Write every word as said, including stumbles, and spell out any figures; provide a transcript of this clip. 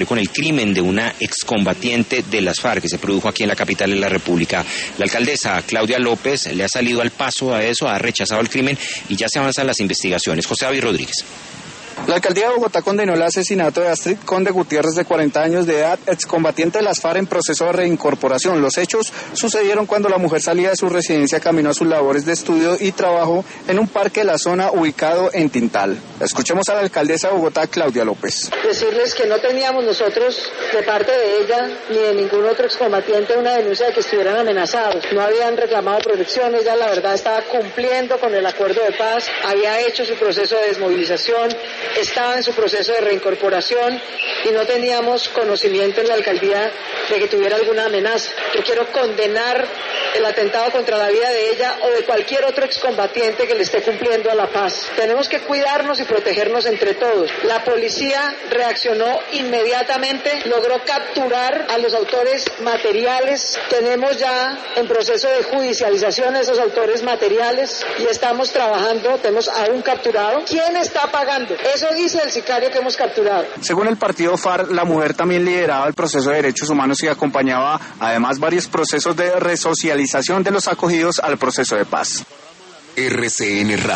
con el crimen de una excombatiente de las FARC que se produjo aquí en la capital de la República. La alcaldesa Claudia López le ha salido al paso a eso, ha rechazado el crimen y ya se avanzan las investigaciones. José David Rodríguez. La alcaldía de Bogotá condenó el asesinato de Astrid Conde Gutiérrez, de cuarenta años de edad, excombatiente de las FARC, en proceso de reincorporación. Los hechos sucedieron cuando la mujer salía de su residencia camino a sus labores de estudio y trabajo en un parque de la zona ubicado en Tintal. Escuchemos a la alcaldesa de Bogotá, Claudia López. Decirles que no teníamos nosotros, de parte de ella ni de ningún otro excombatiente, una denuncia de que estuvieran amenazados. No habían reclamado protección, ella la verdad estaba cumpliendo con el acuerdo de paz, había hecho su proceso de desmovilización, estaba en su proceso de reincorporación y no teníamos conocimiento en la alcaldía de que tuviera alguna amenaza. Yo quiero condenar el atentado contra la vida de ella o de cualquier otro excombatiente que le esté cumpliendo a la paz. Tenemos que cuidarnos y protegernos entre todos. La policía reaccionó inmediatamente, logró capturar a los autores materiales. Tenemos ya en proceso de judicialización esos autores materiales y estamos trabajando, tenemos a un capturado. ¿Quién está pagando? Eso dice el sicario que hemos capturado. Según el partido FARC, la mujer también lideraba el proceso de derechos humanos y acompañaba además varios procesos de resocialización de los acogidos al proceso de paz. R C N Radio.